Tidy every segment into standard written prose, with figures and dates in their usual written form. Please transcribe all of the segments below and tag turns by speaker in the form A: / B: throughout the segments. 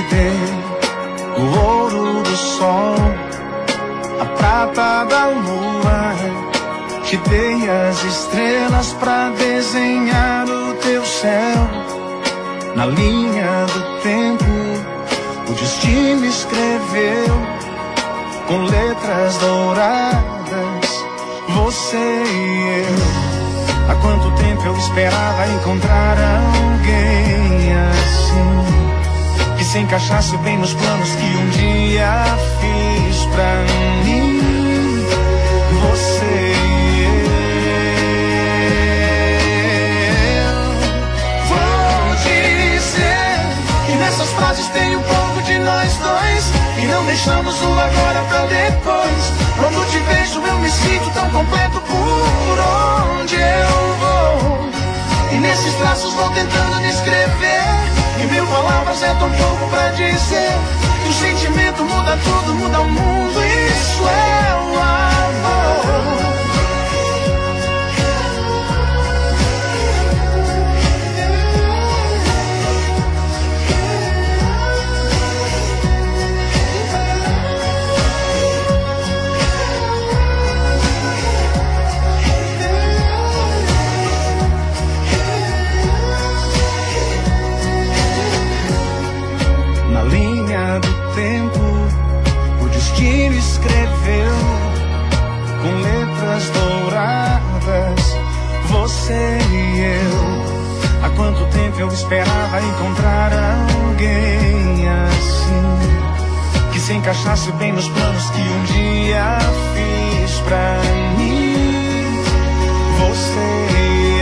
A: dei o ouro do sol, a prata da lua, te dei as estrelas pra desenhar o teu céu. Na linha do tempo, o destino escreveu com letras douradas, você e eu. Há quanto tempo eu esperava encontrar alguém assim, que se encaixasse bem nos planos que um dia fiz pra mim. Você e eu. Vou dizer que nessas frases tem um pouco de nós dois, e não deixamos o agora pra depois. Quando te vejo eu me sinto tão completo por onde eu vou, e nesses traços vou tentando descrever, e mil palavras é tão pouco pra dizer que o sentimento muda tudo, muda o mundo. Isso é o amor. O destino escreveu com letras douradas, você e eu. Há quanto tempo eu esperava encontrar alguém assim, que se encaixasse bem nos planos que um dia fiz pra mim. Você e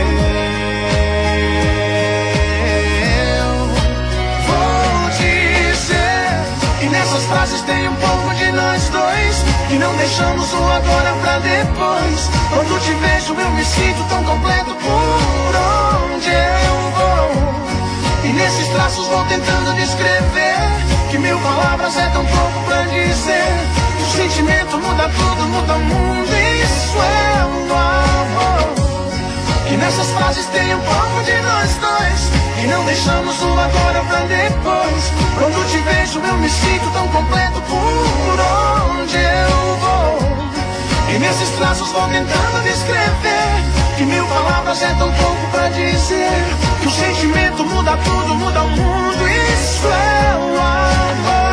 A: eu. Vou dizer que nessas frases tem um pouco de nós dois, e não deixamos o agora pra depois. Quando te vejo eu me sinto tão completo por onde eu vou, e nesses traços vou tentando descrever, que mil palavras é tão pouco pra dizer que o sentimento muda tudo, muda o mundo. Isso é o amor. Que nessas frases tem um pouco de nós dois, e não deixamos o agora pra depois. Quando te vejo eu me sinto tão completo por onde eu vou, e nesses traços vou tentando descrever, que mil palavras é tão pouco pra dizer que o sentimento muda tudo, muda o mundo. Isso é o amor.